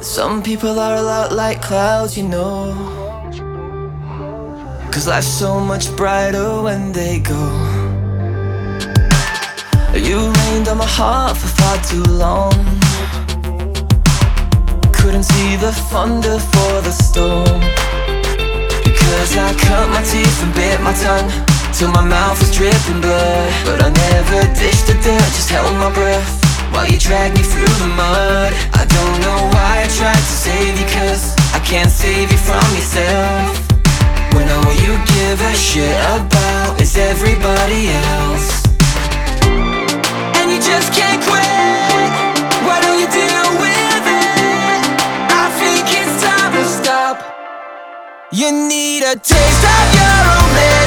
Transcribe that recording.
Some people are a lot like clouds, you know, 'cause life's so much brighter when they go. You rained on my heart for far too long. Couldn't see the thunder for the storm, because I cut my teeth and bit my tongue till my mouth was dripping blood. But I never dished the dirt, just held my breath while you dragged me through the mud. I don't know why I tried to save you, 'cause I can't save you from yourself, when all you give a shit about is everybody else. And you just can't quit, why don't you deal with it? I think it's time to stop. You need a taste of your own medicine.